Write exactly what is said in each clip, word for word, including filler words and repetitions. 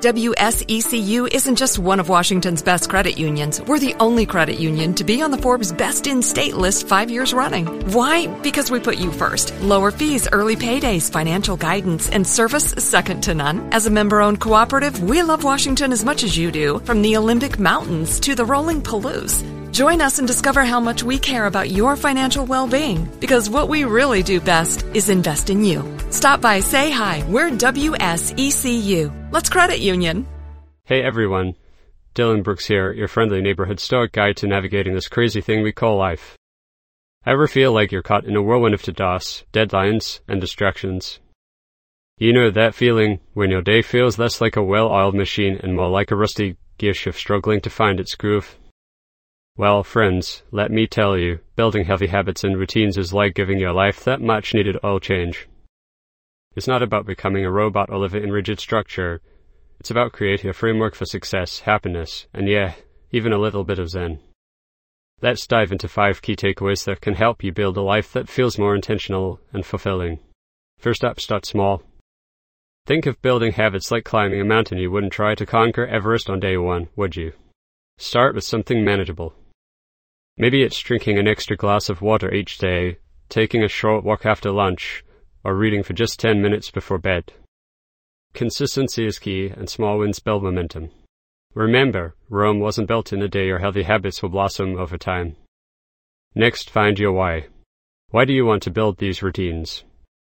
W S E C U isn't just one of Washington's best credit unions. We're the only credit union to be on the Forbes Best in State list five years running. Why? Because we put you first. Lower fees, early paydays, financial guidance, and service second to none. As a member-owned cooperative, we love Washington as much as you do, from the Olympic Mountains to the rolling Palouse. Join us and discover how much we care about your financial well-being, because what we really do best is invest in you. Stop by, say hi. We're W S E C U. Let's credit union. Hey everyone, Dylan Brooks here, your friendly neighborhood stoic guide to navigating this crazy thing we call life. Ever feel like you're caught in a whirlwind of to-dos, deadlines, and distractions? You know that feeling when your day feels less like a well-oiled machine and more like a rusty gearshift struggling to find its groove? Well, friends, let me tell you, building healthy habits and routines is like giving your life that much-needed oil change. It's not about becoming a robot or living in rigid structure. It's about creating a framework for success, happiness, and yeah, even a little bit of zen. Let's dive into five key takeaways that can help you build a life that feels more intentional and fulfilling. First up, start small. Think of building habits like climbing a mountain. You wouldn't try to conquer Everest on day one, would you? Start with something manageable. Maybe it's drinking an extra glass of water each day, taking a short walk after lunch, or reading for just ten minutes before bed. Consistency is key, and small wins build momentum. Remember, Rome wasn't built in a day. Your healthy habits will blossom over time. Next, find your why. Why do you want to build these routines?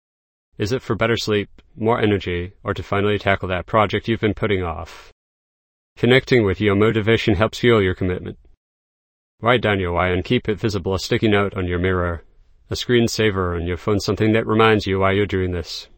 Is it for better sleep, more energy, or to finally tackle that project you've been putting off? Connecting with your motivation helps fuel your commitment. Write down your why and keep it visible: a sticky note on your mirror, a screensaver on your phone, something that reminds you why you're doing this.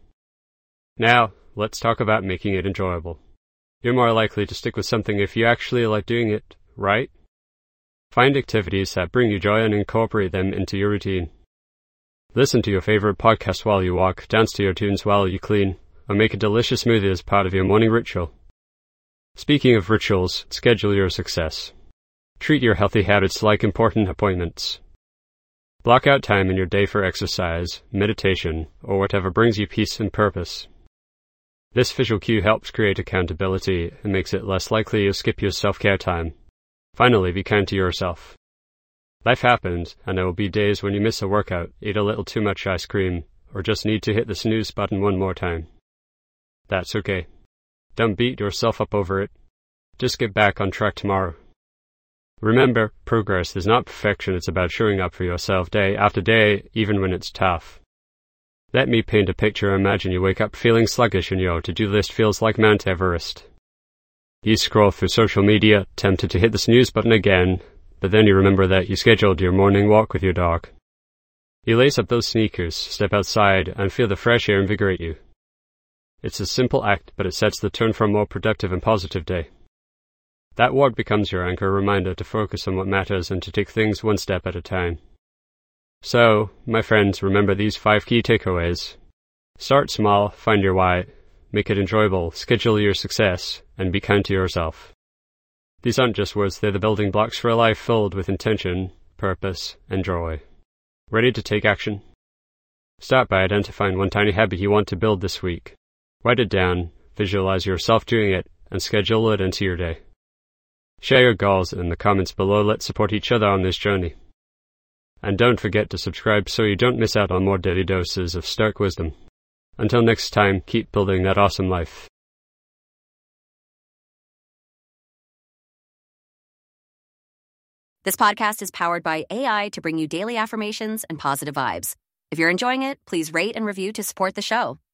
Now, let's talk about making it enjoyable. You're more likely to stick with something if you actually like doing it, right? Find activities that bring you joy and incorporate them into your routine. Listen to your favorite podcast while you walk, dance to your tunes while you clean, or make a delicious smoothie as part of your morning ritual. Speaking of rituals, schedule your success. Treat your healthy habits like important appointments. Block out time in your day for exercise, meditation, or whatever brings you peace and purpose. This visual cue helps create accountability and makes it less likely you'll skip your self-care time. Finally, be kind to yourself. Life happens, and there will be days when you miss a workout, eat a little too much ice cream, or just need to hit the snooze button one more time. That's okay. Don't beat yourself up over it. Just get back on track tomorrow. Remember, progress is not perfection. It's about showing up for yourself day after day, even when it's tough. Let me paint a picture. Imagine you wake up feeling sluggish and your to-do list feels like Mount Everest. You scroll through social media, tempted to hit the snooze button again, but then you remember that you scheduled your morning walk with your dog. You lace up those sneakers, step outside, and feel the fresh air invigorate you. It's a simple act, but it sets the tone for a more productive and positive day. That walk becomes your anchor, reminder to focus on what matters and to take things one step at a time. So, my friends, remember these five key takeaways. Start small, find your why, make it enjoyable, schedule your success, and be kind to yourself. These aren't just words, they're the building blocks for a life filled with intention, purpose, and joy. Ready to take action? Start by identifying one tiny habit you want to build this week. Write it down, visualize yourself doing it, and schedule it into your day. Share your goals in the comments below. Let's support each other on this journey. And don't forget to subscribe so you don't miss out on more daily doses of stoic wisdom. Until next time, keep building that awesome life. This podcast is powered by A I to bring you daily affirmations and positive vibes. If you're enjoying it, please rate and review to support the show.